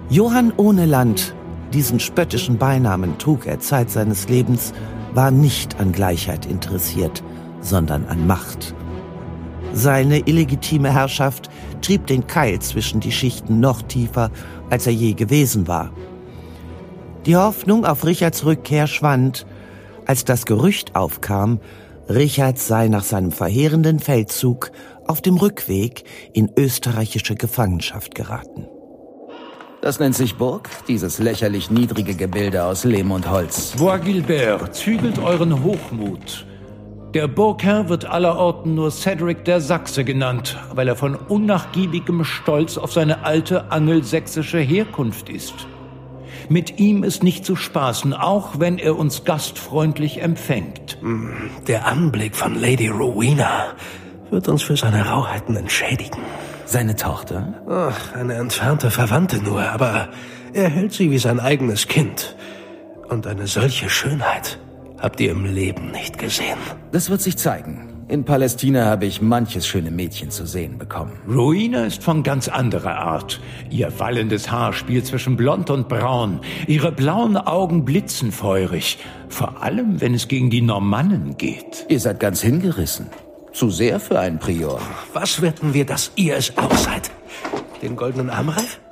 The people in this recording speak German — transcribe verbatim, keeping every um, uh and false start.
Johann ohne Land, diesen spöttischen Beinamen trug er Zeit seines Lebens, war nicht an Gleichheit interessiert, sondern an Macht. Seine illegitime Herrschaft trieb den Keil zwischen die Schichten noch tiefer, als er je gewesen war. Die Hoffnung auf Richards Rückkehr schwand, als das Gerücht aufkam, Richard sei nach seinem verheerenden Feldzug auf dem Rückweg in österreichische Gefangenschaft geraten. Das nennt sich Burg, dieses lächerlich niedrige Gebilde aus Lehm und Holz. Bois Guilbert, zügelt euren Hochmut. Der Burgherr wird allerorten nur Cedric der Sachse genannt, weil er von unnachgiebigem Stolz auf seine alte angelsächsische Herkunft ist. Mit ihm ist nicht zu spaßen, auch wenn er uns gastfreundlich empfängt. Der Anblick von Lady Rowena wird uns für seine Rauheiten entschädigen. Seine Tochter? Ach, eine entfernte Verwandte nur, aber er hält sie wie sein eigenes Kind. Und eine solche Schönheit habt ihr im Leben nicht gesehen. Das wird sich zeigen. In Palästina habe ich manches schöne Mädchen zu sehen bekommen. Rowena ist von ganz anderer Art. Ihr wallendes Haar spielt zwischen blond und braun. Ihre blauen Augen blitzen feurig. Vor allem, wenn es gegen die Normannen geht. Ihr seid ganz hingerissen. Zu sehr für einen Prior. Was wetten wir, dass ihr es auch seid? Den goldenen Armreif?